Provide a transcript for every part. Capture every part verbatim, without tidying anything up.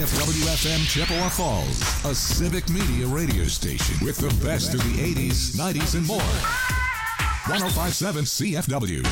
F W F M Chippewa Falls, a civic media radio station with the best of the eighties, nineties, and more. one oh five point seven C F W.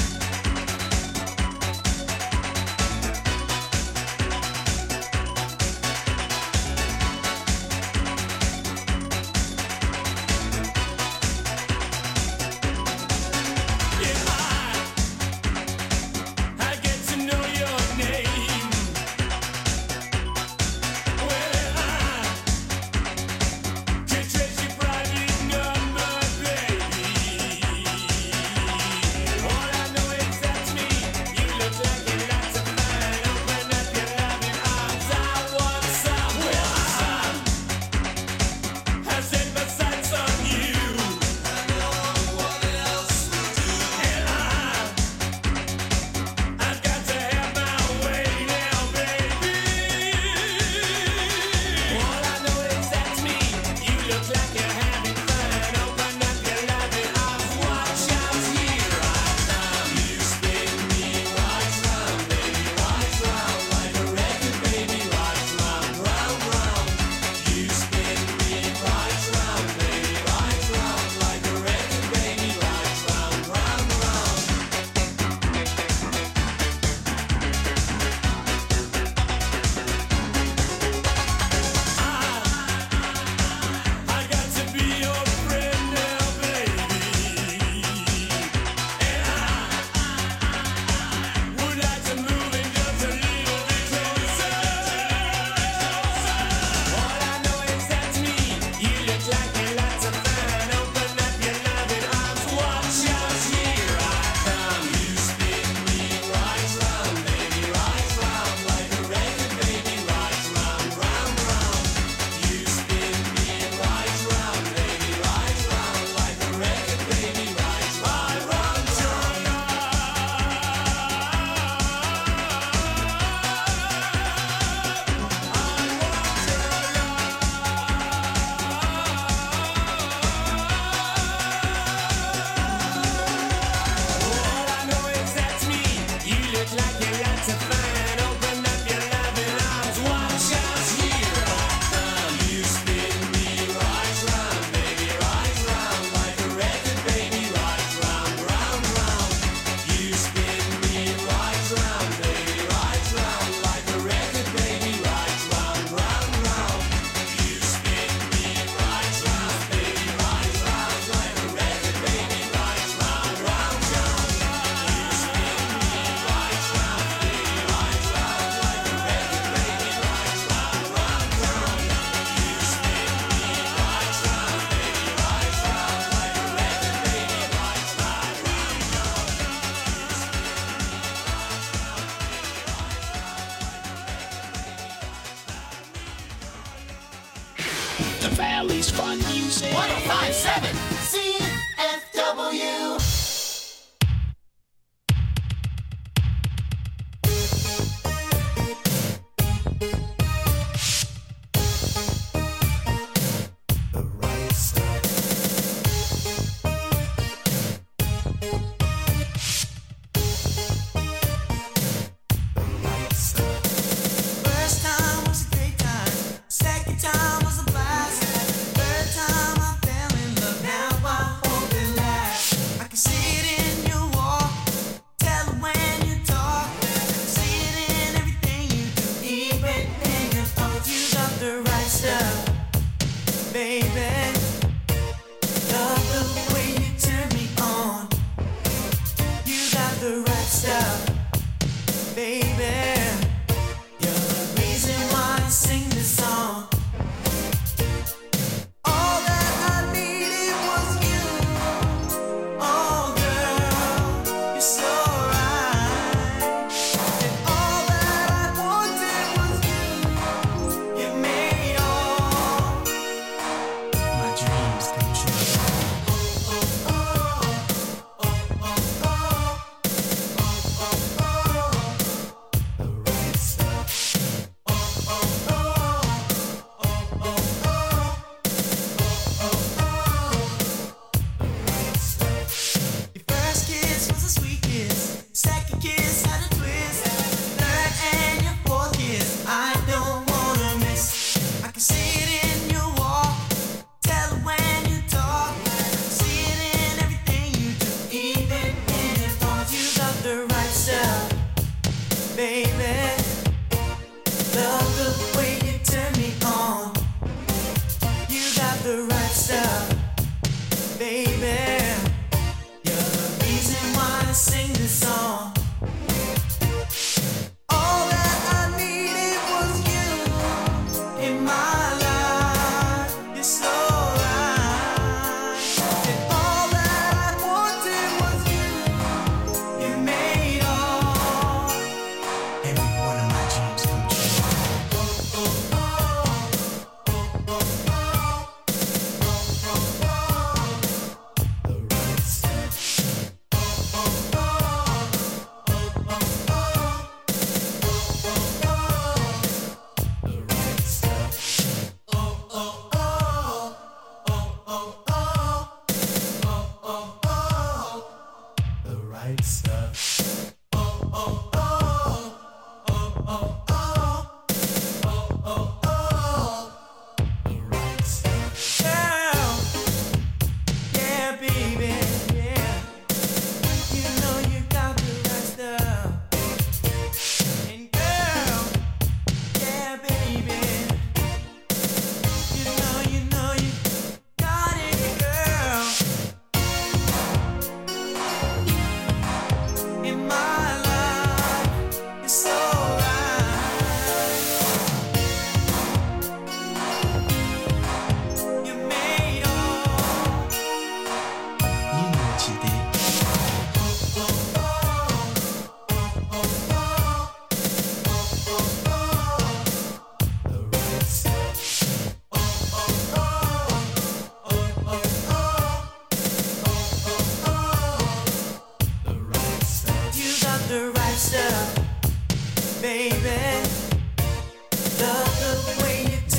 Valley's fun music. one oh five point seven C F W. Second time was a blast. Third time I fell in love. Now I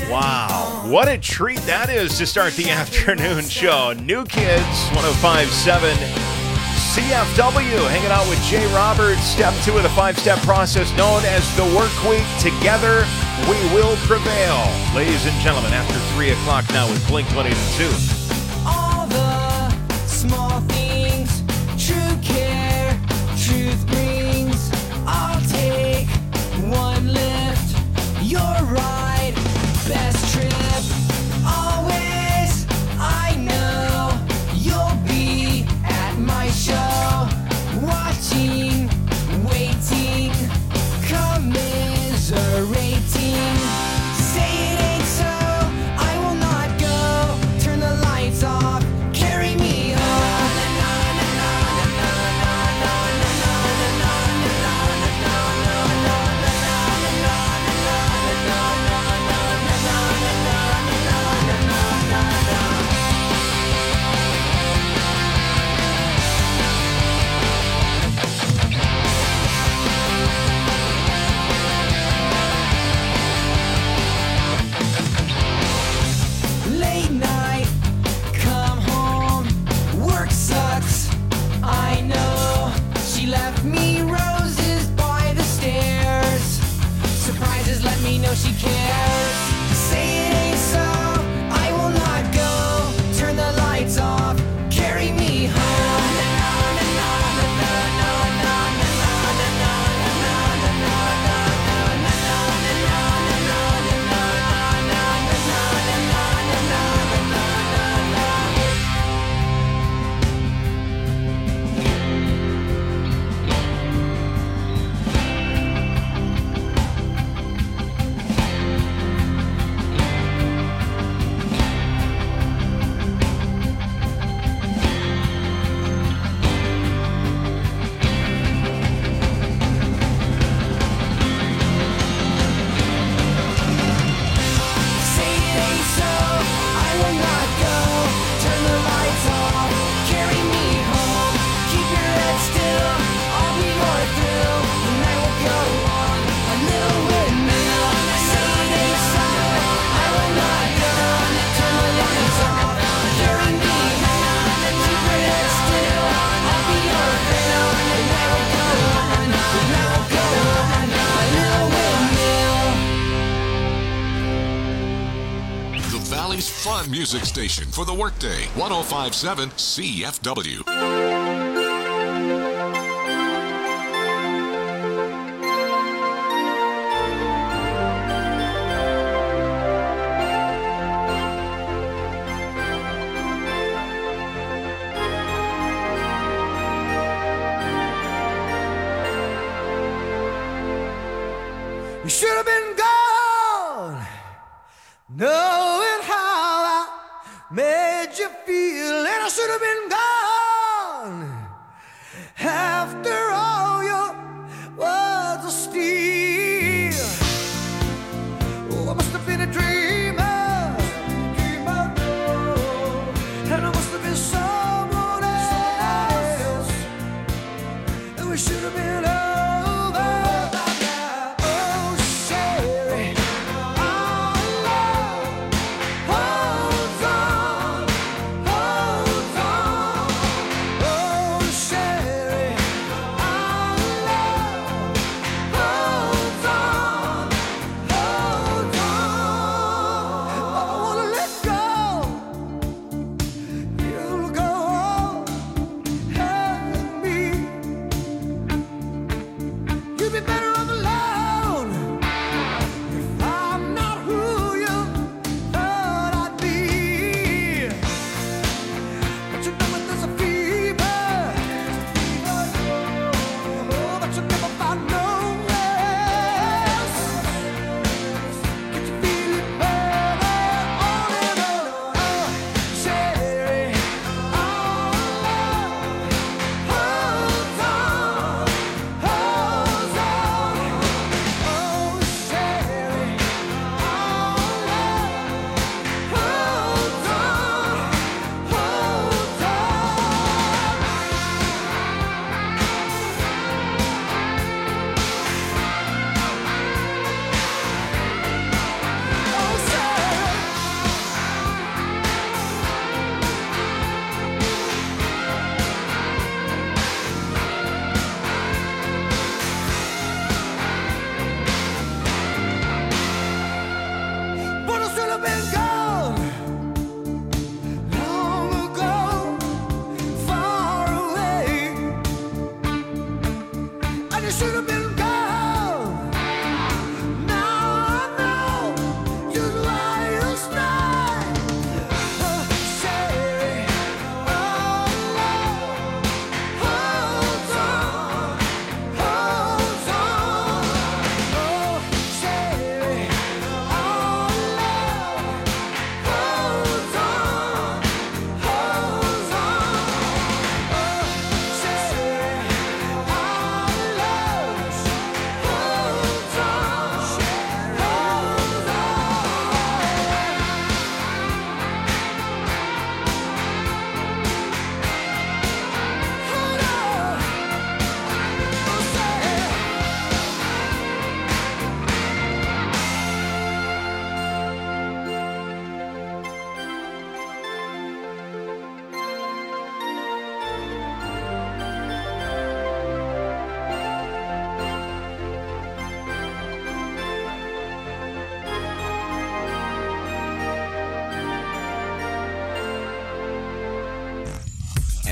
Wow, what a treat that is to start the afternoon show. New Kids, one oh five point seven C F W, hanging out with Jay Roberts. Step two of the five-step process known as the work week. Together, we will prevail. Ladies and gentlemen, after three o'clock now with Blink one eighty-two. All the small things, true care, truth brings. I'll take one lift, you're right, best trip. Always, I know you'll be at my show, watching, waiting, commiserating. Say it ain't so, I will not go. Turn the lights off, carry me home. Late night, come home, work sucks, I know. She left me roses by the stairs. Surprises let me know she cares. Say it ain't so, I will not go. Turn the lights off, carry me home. Say it ain't so, I will not go. Turn the lights off, carry me home. Keep your head still, I'll be your thrill. The night will go on, a little windmill. Say it ain't so, I will not go. Turn the lights off, carry me home. Keep your head still, I'll be your thrill. The night will go on, the night will go on, a little windmill. The Valley's Fun Music Station for the workday. one oh five point seven C F W. You should have been gone, knowing how I made you feel, and I should have been gone after all your words of steel. Oh, I must have been a dreamer, dreamer, no, and I must have been someone else, and we should have been over. Oh, Sherry, our love holds on, holds on.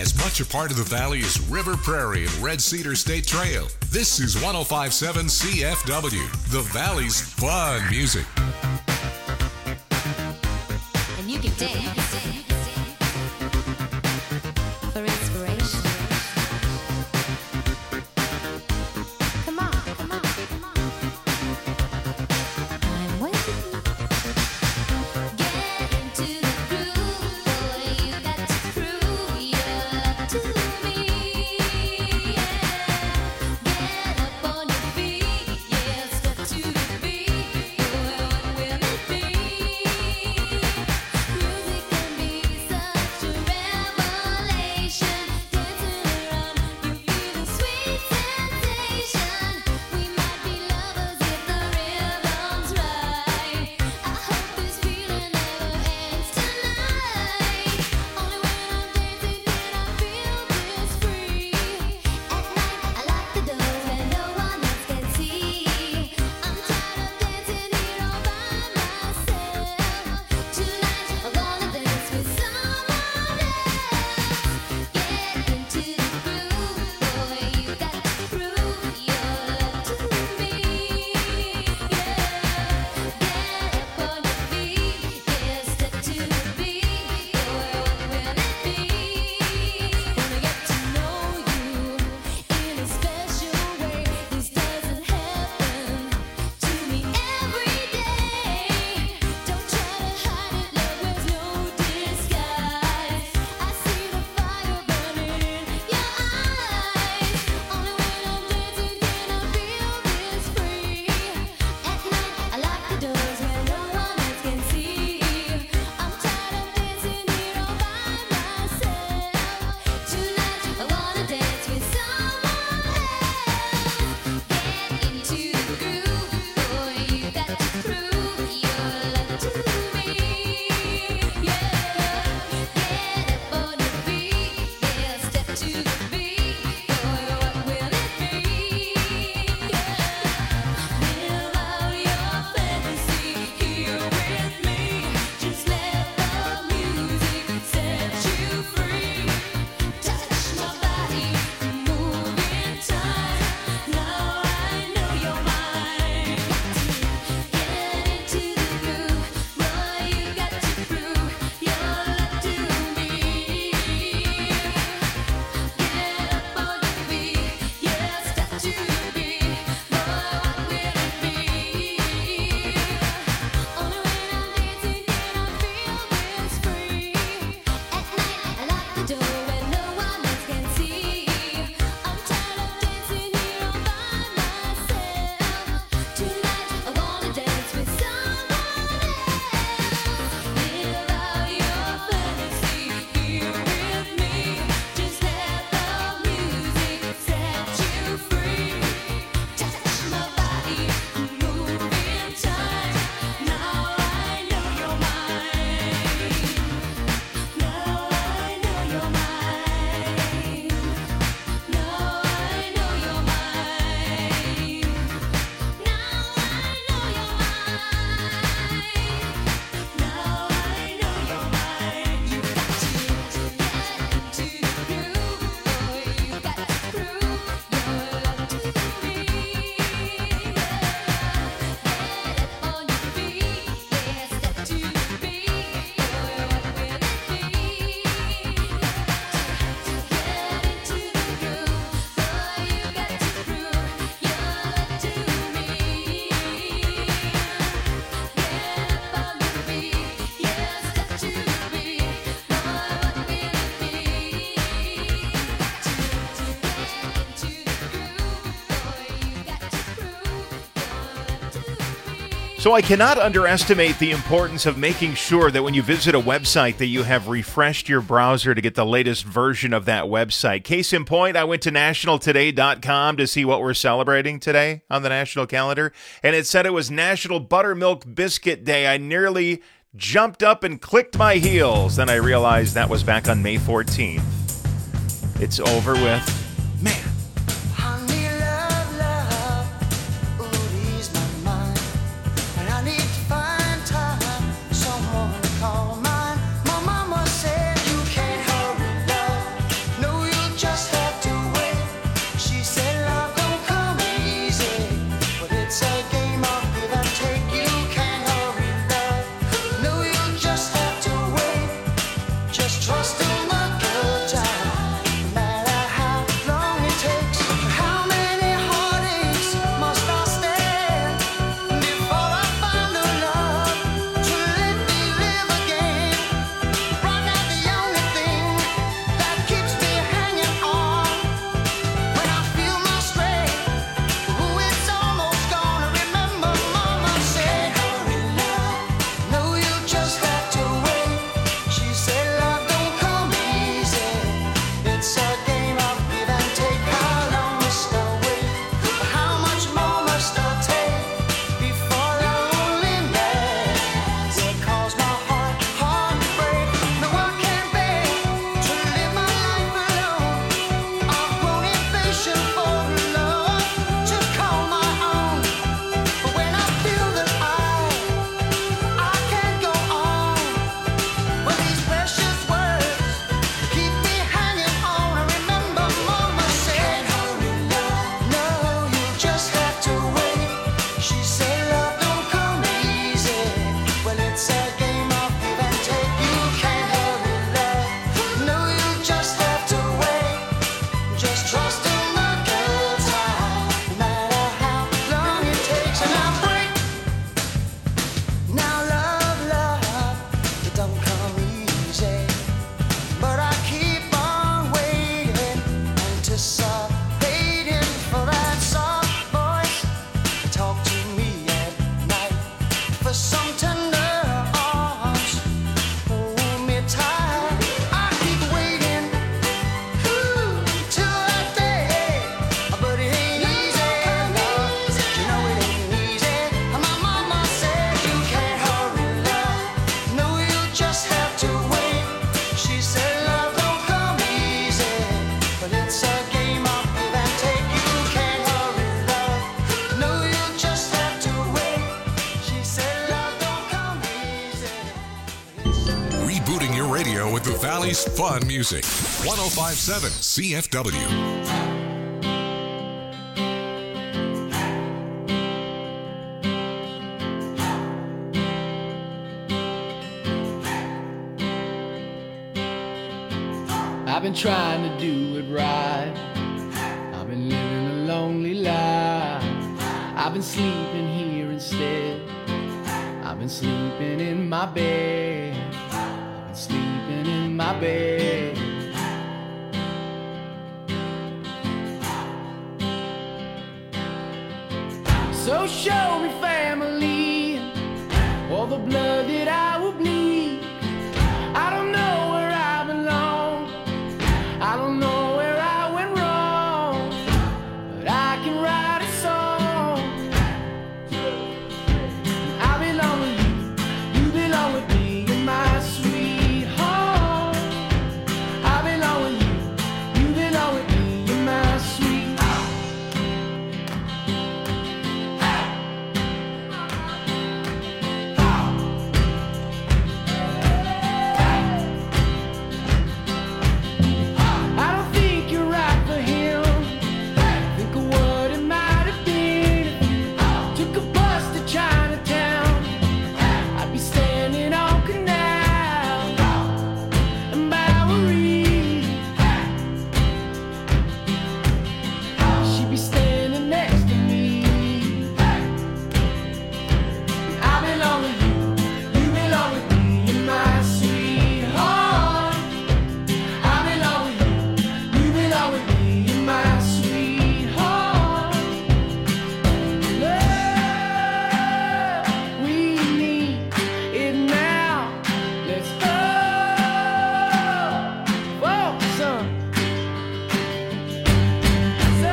as much a part of the valley as River Prairie and Red Cedar State Trail. This is one oh five point seven C F W, the valley's fun music. And you can dance for inspiration. Come on, come on, come on. I'm waiting. Get into the groove, boy. You got to prove your love to me. Get up on your feet, yeah. Step to the beat, boy. What will it be? Music can be such a revelation. Dancing around, you feel the sweet sensation. We might be lovers if the rhythm's right. I hope this feeling never ends tonight. Only when I'm dancing can I feel this free. At night I lock the doors where no one else can see. I'm tired of dancing here all by myself. Tonight I wanna dance with someone else. Get into the groove, boy. You got to prove your love to me. Yeah, get up on your feet, yeah. Step to the beat, boy. What will it be? Wanna get to know you in a special way. This doesn't happen to me every day. Don't try to hide it, love wears no disguise. I see the fire burning in your eyes. Only when I'm dancing can I feel this free. At night I lock the doors where no one else can see. I'm tired of dancing here all by myself. Tonight I wanna dance with someone else. Get into the groove, boy. You got to prove your love to me. Yeah, get up on your feet, yeah. Step to the beat, boy. What will it be? Yeah, live out your fantasy here with me. Just let the music set you free. Touch my body, move in time. Now I know you're mine. Get into the groove, boy. You got to prove your love to me. Get up on your feet, yeah. Step to the beat, boy. What will it be? Only when I'm dancing can I feel this free. At night I lock the door where no one else can see. I'm tired of dancing here all by myself. Tonight I wanna dance with someone else. Live out your fantasy here with me. Just let the music set you free. Touch my body, move in time. Now I know you're mine. Now I know you're mine. Now I know you're mine. Now I know you're mine. Now I know you're mine. You got to get into the groove, boy. You got to prove your love to me. Get up on your feet, yeah. Step to the beat, boy. What will it be? Get into the groove, boy. You got to prove your love to me. Get up on your feet, yeah. Step to the beat, boy. What will it be? Get into the groove, boy. You got to prove your love to me. So I cannot underestimate the importance of making sure that when you visit a website that you have refreshed your browser to get the latest version of that website. Case in point, I went to national today dot com to see what we're celebrating today on the national calendar, and it said it was National Buttermilk Biscuit Day. I nearly jumped up and clicked my heels. Then I realized that was back on May fourteenth. It's over with. Man, Honey, love, love, ooh, ease my mind. When I need to find time, someone to call mine. My mama said you can't hurry love, no radio with the Valley's fun music. one oh five point seven C F W. I've been trying to do it right. I've been living a lonely life. I've been sleeping here instead. I've been sleeping in my bed. I've been sleeping in my bed. So show me family, all the blood that I will bleed. I don't know where I belong. I don't know where I went wrong, but I can write a song. I belong with you, you belong with me, you're my sweetheart. I belong with you, you belong with me, you're my sweetheart. I don't think you're right for him. Think of what it might have been if you took a bus to Chinatown. I'd be standing on Canal and Bowery. She'd be standing next to me. I belong with you, you belong with me, you're my sweetheart. I belong with you, you belong with me, you're my sweetheart. Love, we need it now. Let's go, focus on. So,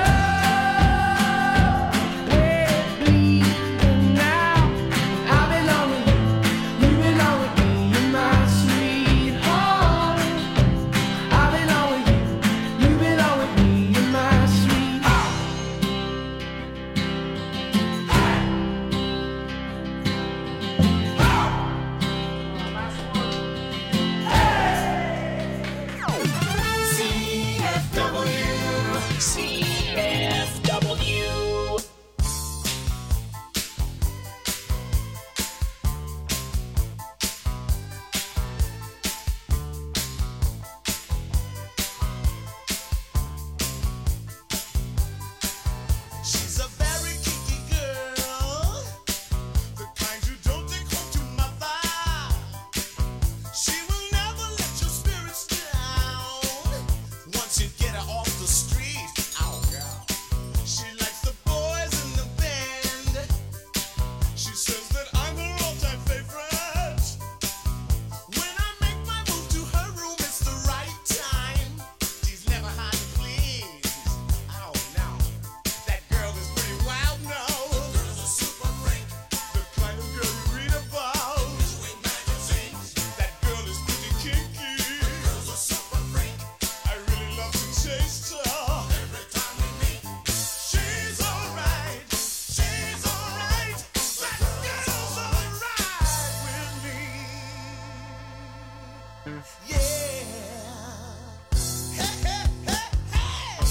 we're bleeding now. I belong with you, you belong with me, you're my sweetheart. I belong with you, you belong with me, you're my sweetheart. C F W. C F W. She's a very kinky girl, the kind you don't take home to mother. She will never let your spirits down. Once you get her off the street, oh girl, she likes the boys in the band. She says that I'm her all-time favorite. When I make my move to her room, it's the right time. She's never hard to please. Oh no. That girl is pretty wild now. The girl's a super freak. The kind of girl you read about. In magazines. That girl is pretty kinky. The girl's a super freak. I really love to taste her. Every time we meet. She's alright. She's alright. That girl's alright with me. Yeah. Hey, hey, hey, hey.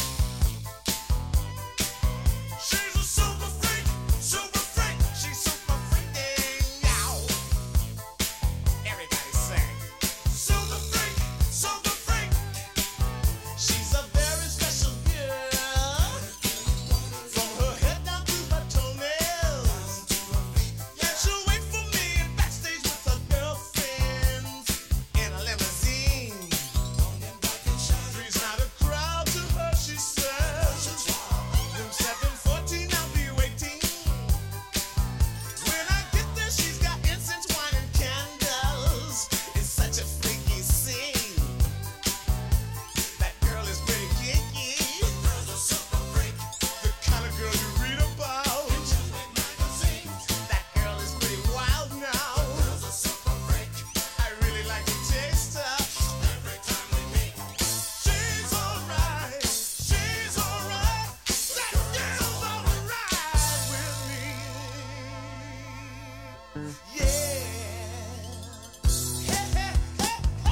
She's a super freak, super freak. She's super freaking out. Everybody sing. Super freak, super freak. She's a very special girl. From her head down to her toenails. Yeah, she'll wait for me in backstage with her girlfriends in a limousine. Freezing out a crowd to her, she says. Room seven fourteen, I'll be waiting. When I get there, she's got incense, wine, and candles. It's such a freaky scene. That girl is pretty kinky. The girl's a super freak. The kind of girl you read about. That girl is pretty wild now. The girl's a super freak. I really like to taste her. Every time we meet. She's alright. She's alright. That girl's alright with me. Yeah. Hey, hey, hey, hey.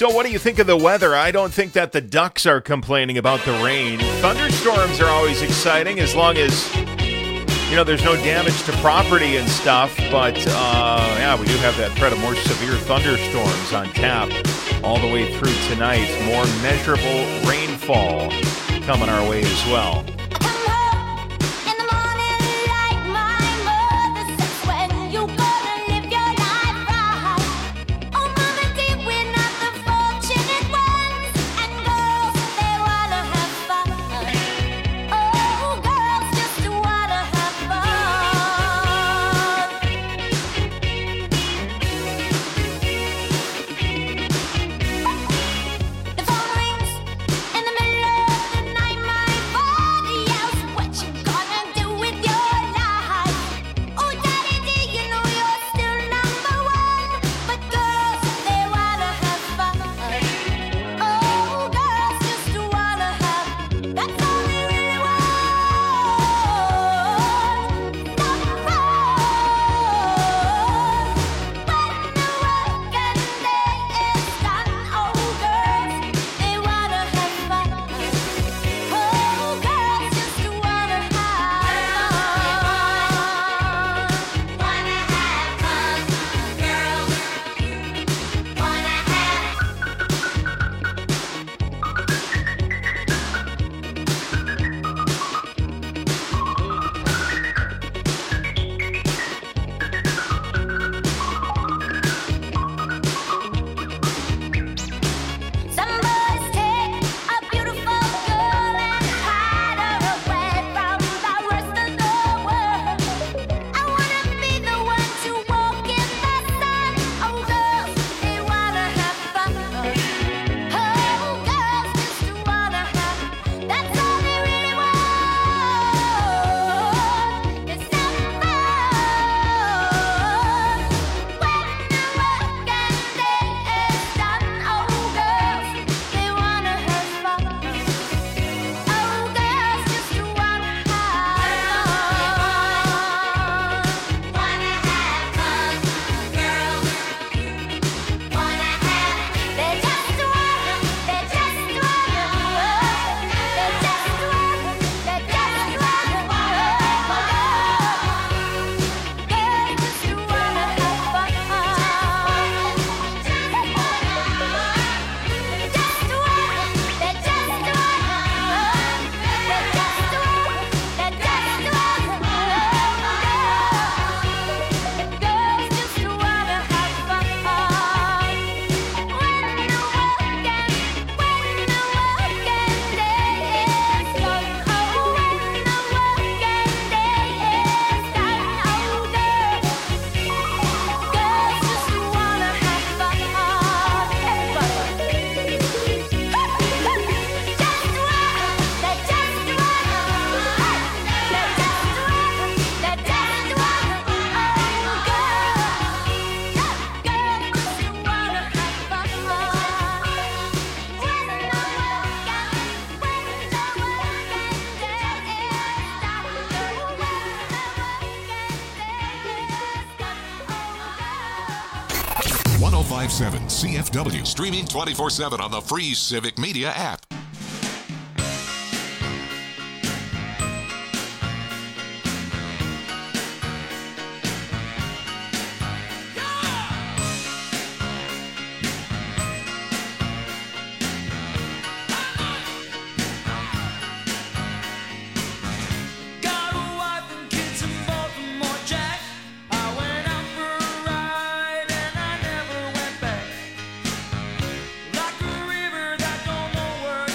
So what do you think of the weather? I don't think that the Ducks are complaining about the rain. Thunderstorms are always exciting as long as, you know, there's no damage to property and stuff. But, uh, yeah, we do have that threat of more severe thunderstorms on tap all the way through tonight. More measurable rainfall coming our way as well. one oh five point seven C F W. Streaming twenty-four seven on the free Civic Media app. Got a wife and kids in Baltimore, Jack. I went out for a ride and I never went back. Like a river that don't know where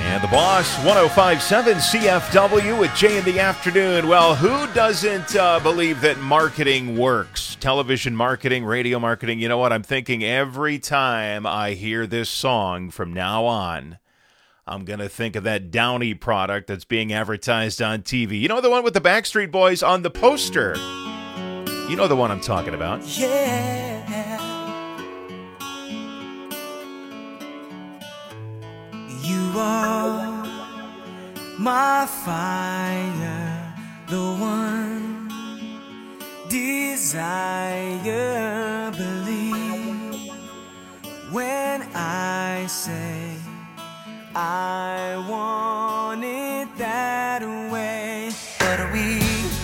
And the boss, one oh five point seven C F W with Jay in the afternoon. Well, who doesn't uh, believe that marketing works? Television marketing, radio marketing. You know what? I'm thinking every time I hear this song from now on, I'm going to think of that Downy product that's being advertised on T V. You know the one with the Backstreet Boys on the poster? You know the one I'm talking about. Yeah. You are my fire, the one desire. Believe when I say I want it that way. But we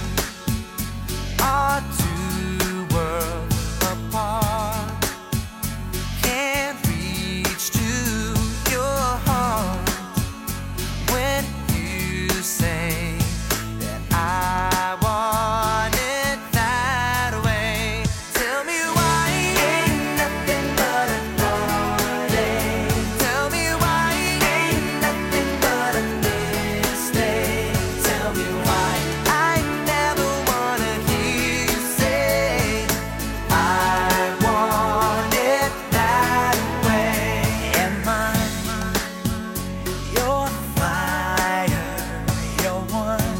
are two worlds apart. Can't reach to your heart when you say that I want it that way. Tell me why ain't nothing but a heartache. Tell me why ain't nothing but a mistake. Tell me why I never wanna hear you say I want it that way. Am I your fire, your one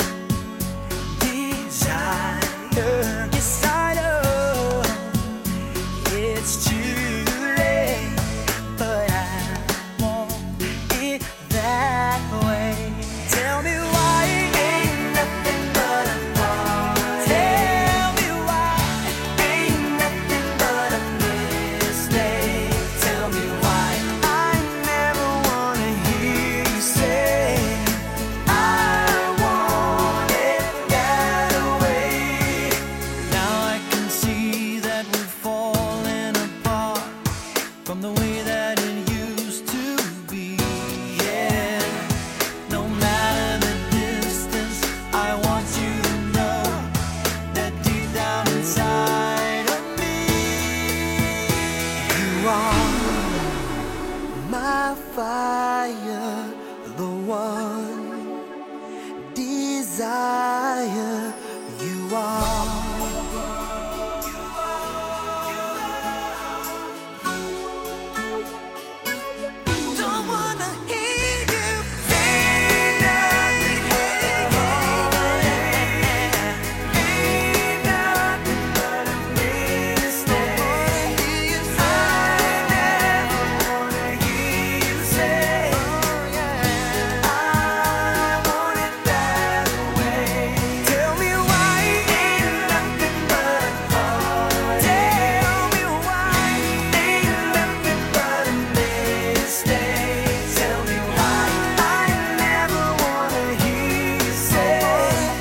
desire? Yes, I know it's too late, but I want it that way. Tell me why ain't nothing but a heartache. Tell me why ain't nothing but a mistake. Tell me why I never wanna hear you say I want it that way. Now I can see that we're falling apart from the way that it used to be. Yeah, no matter the distance, I want you to know that deep down inside of me, you are my fire, the one desire. You are. Don't wanna hear you say nothing. Ain't nothing but a mistake. I never wanna hear you say I want it that way. Tell me why ain't nothing but a heartache. Tell me why ain't nothing but a mistake. Tell me why I never wanna hear you say I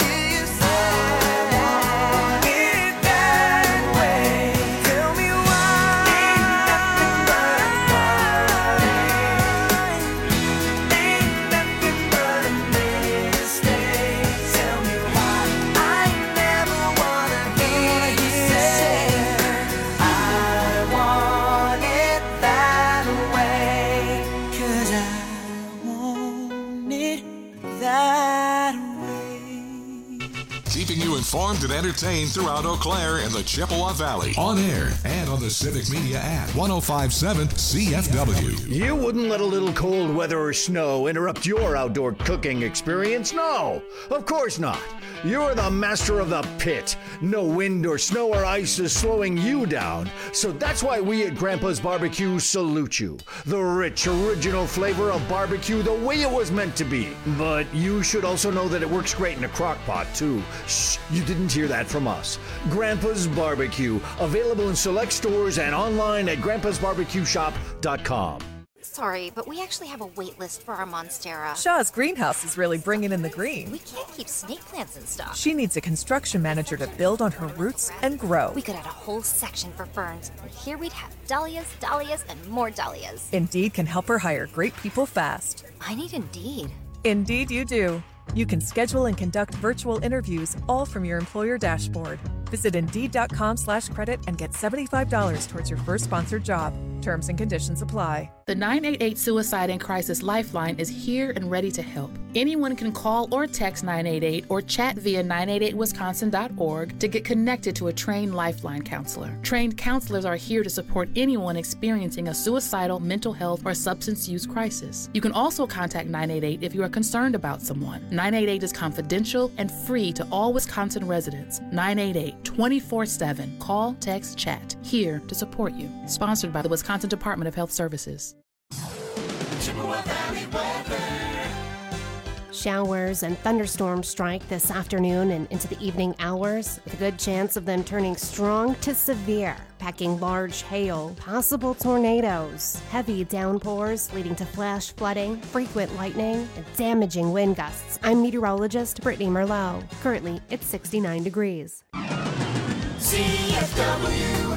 want it that way. Tell me why ain't nothing but a heartache. Ain't nothing but a mistake. Tell me why I never wanna hear you say I want it that way. 'Cause I want it that way. Keeping you informed and entertained throughout Eau Claire and the Chippewa Valley. On air and on the Civic Media app. one oh five point seven C F W. You wouldn't let a little cold weather or snow interrupt your outdoor cooking experience? No, of course not. You're the master of the pit. No wind or snow or ice is slowing you down. So that's why we at Grandpa's Barbecue salute you. The rich, original flavor of barbecue the way it was meant to be. But you should also know that it works great in a crock pot, too. Shh, you didn't hear that from us. Grandpa's Barbecue, available in select stores and online at grandpas barbecue shop dot com. Sorry, but we actually have a wait list for our Monstera. Shaw's greenhouse is really bringing in the green. We can't keep snake plants in stock. She needs a construction manager to build on her roots and grow. We could add a whole section for ferns, and here we'd have dahlias, dahlias, and more dahlias. Indeed can help her hire great people fast. I need Indeed. Indeed you do. You can schedule and conduct virtual interviews all from your employer dashboard. Visit Indeed.com slash credit and get seventy-five dollars towards your first sponsored job. Terms and conditions apply. The nine eight eight Suicide and Crisis Lifeline is here and ready to help. Anyone can call or text nine eight eight or chat via nine eight eight wisconsin dot org to get connected to a trained Lifeline counselor. Trained counselors are here to support anyone experiencing a suicidal, mental health, or substance use crisis. You can also contact nine eight eight if you are concerned about someone. nine eight eight is confidential and free to all Wisconsin residents. nine eight eight, twenty-four seven. Call, text, chat. Here to support you. Sponsored by the Wisconsin Department of Health Services. Chippewa Valley weather. Showers and thunderstorms strike this afternoon and into the evening hours, with a good chance of them turning strong to severe, packing large hail, possible tornadoes, heavy downpours leading to flash flooding, frequent lightning, and damaging wind gusts. I'm meteorologist Brittany Merlot. Currently, it's sixty-nine degrees. C F W.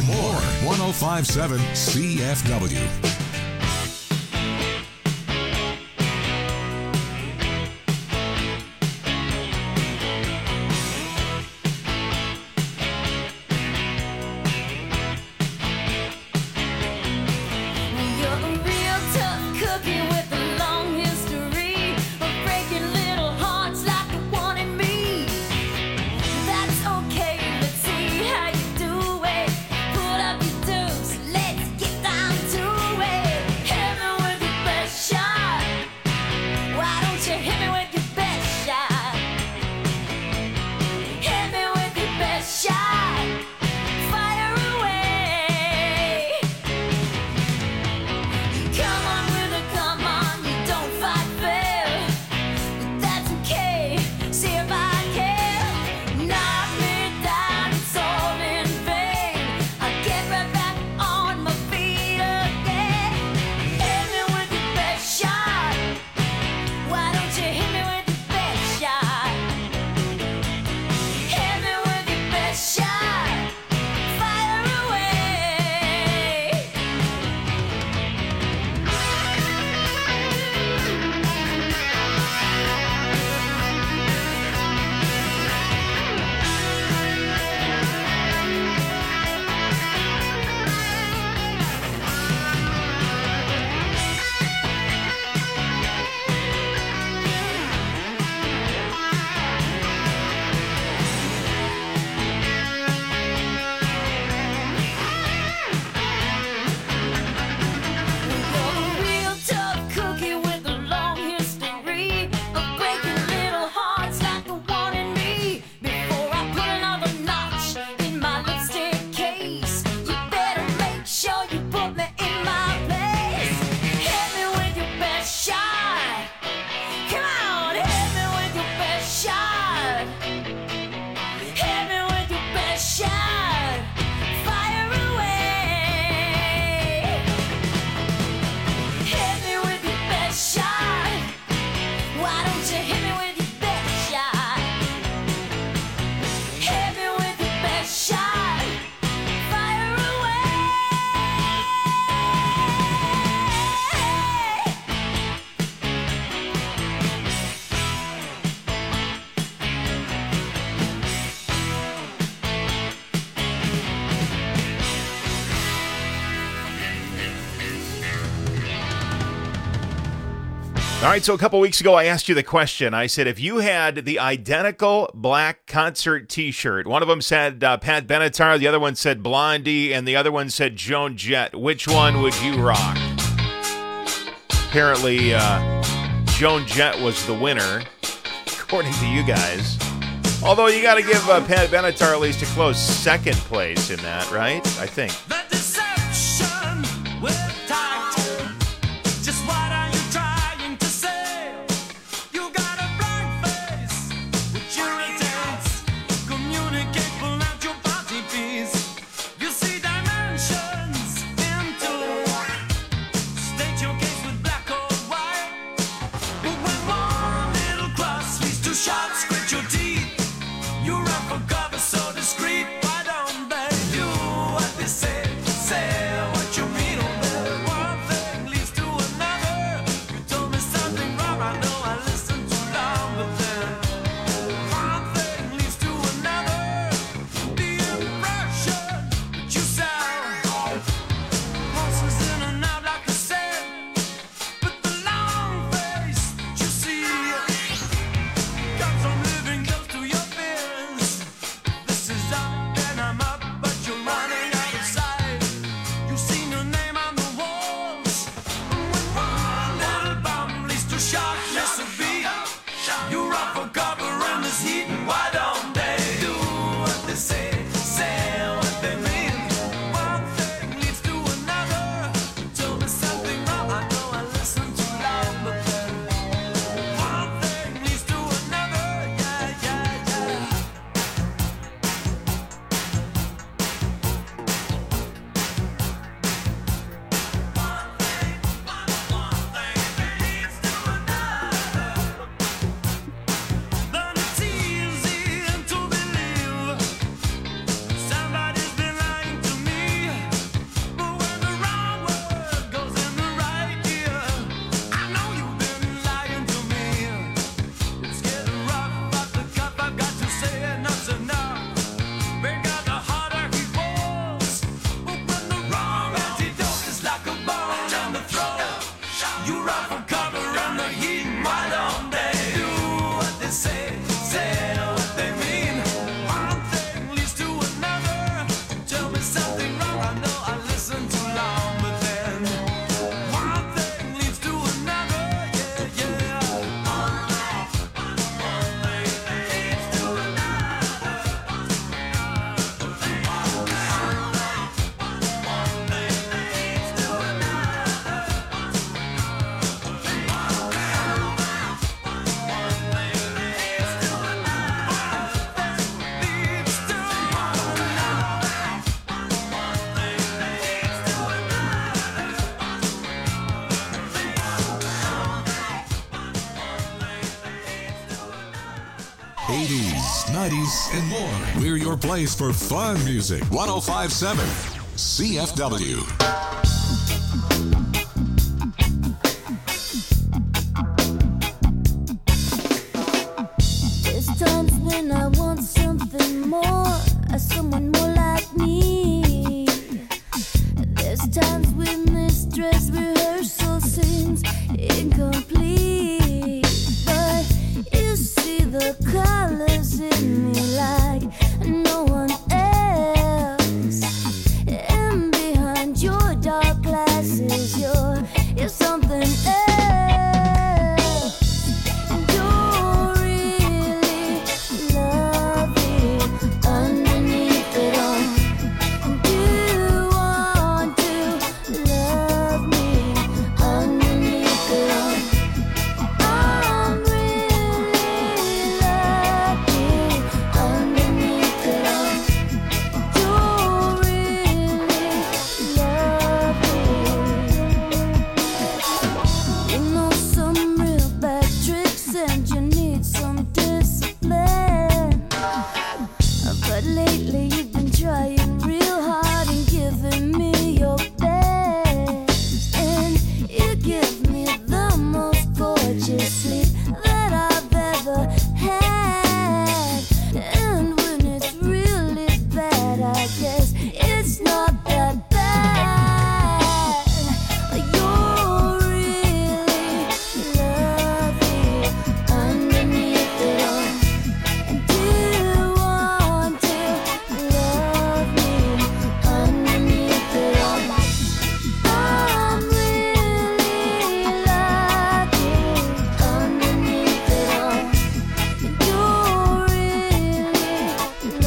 and more. one oh five point seven C F W. You're a real tough cookie with a long history of breaking little hearts like the one in me. That's okay, let's see how you do it. Put up your dues, let's get down to it. Hit me with your best shot. Why don't you hit me with your best shot? Hit me with your best shot. Fire away. Come on with it, come on, you don't fight fair. But that's okay, see if I care. Knock me down, it's all in vain. I'll get right back on my feet again. Hit me with your best shot. Why don't you hit me with your best shot? Hit me with your best shot. Fire away. You're a real tough cookie with a long history of breaking little hearts like the one in me. Before I put another notch in my lipstick case, you better make sure you put me in my place. Hit me with your best shot. Come on, hit me with your best shot. Hit me with your best shot. Fire away. Hit me with your best shot. Why don't you hit me with your best shot? Hit me with your best shot. Fire away. All right, so a couple weeks ago, I asked you the question. I said, if you had the identical black concert T-shirt, one of them said uh, Pat Benatar, the other one said Blondie, and the other one said Joan Jett, which one would you rock? Apparently, uh, Joan Jett was the winner, according to you guys. Although you got to give uh, Pat Benatar at least a close second place in that, right? I think. The deception with tact. Just what are you trying to say? You got a blank face, which irritates. Communicate, pull out your body piece. You see dimensions into. State your case with black or white. But when one little cross leads to shots, scratch your teeth. You run for cover so discreet. Why don't they do what they say? eighties, nineties, and more. We're your place for fun music. one oh five point seven C F W. There's times when I want something more, someone more like me. There's times when this dress rehearsal seems incomplete. But you see the colors in me like no one else. And behind your dark glasses, you're, you're something else. You're really lovely underneath it all. Do you want to love me underneath it all? I'm really lucky underneath it all. You're really lovely. You know some real bad tricks and you need some discipline. But lately you've been trying real hard and giving me your best. And you give me the most gorgeous sleep that I've ever had. And when it's really bad, I guess it's not that bad. You're really lovely underneath it all. And do you want to love me underneath it all? I'm really lucky underneath it all. And you're really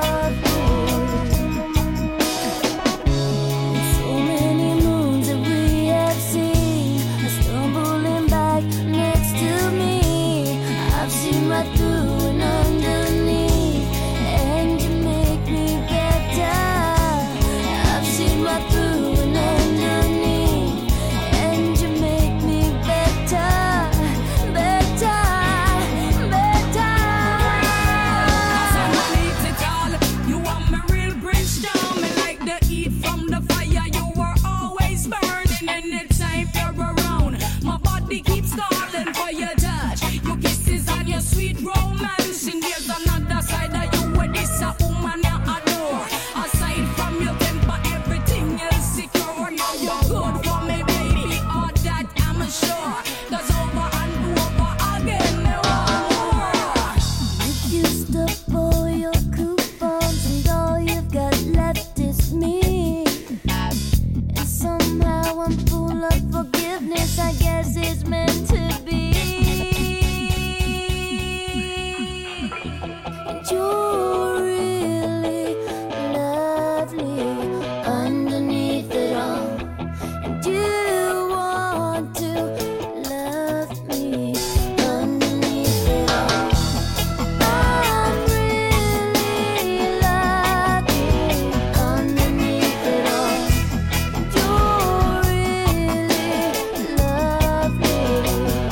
lovely. So many moons that we have seen are stumbling back next to me. I've seen right through and underneath, and you make me better. I've seen right through and underneath, and you make me better, better, better. Underneath it all, you want me real brimstone. Me like the heat from the fire. You were always burning anytime you're around. My body keeps calling for your touch, your kisses and your sweet romance. And there's another side of you where this a woman you adore. Aside from your temper, everything else secure. Now you're good for me, baby. All that I'm sure. 'Cause over and over again, there are more. You used up all your coupons and all you've got left is me. And somehow I'm full of forgiveness, I guess it's meant to be. And you're really lovely underneath it all. And you want to love me underneath it all. I'm really lucky underneath it all. And you're really lovely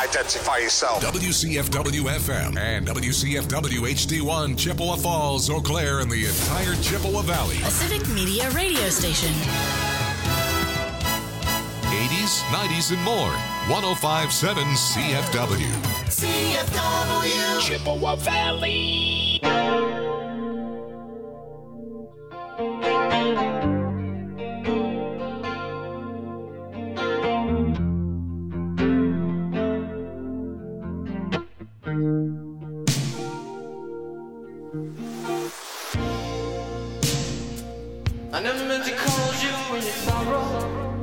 identify yourself. W C F W F M and W C F W H D one, Chippewa Falls, Eau Claire, and the entire Chippewa Valley. A Civic Media radio station. eighties, nineties, and more. one oh five point seven C F W. C F W. Chippewa Valley. I never meant to call you in your sorrow.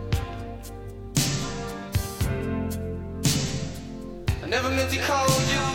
I never meant to call you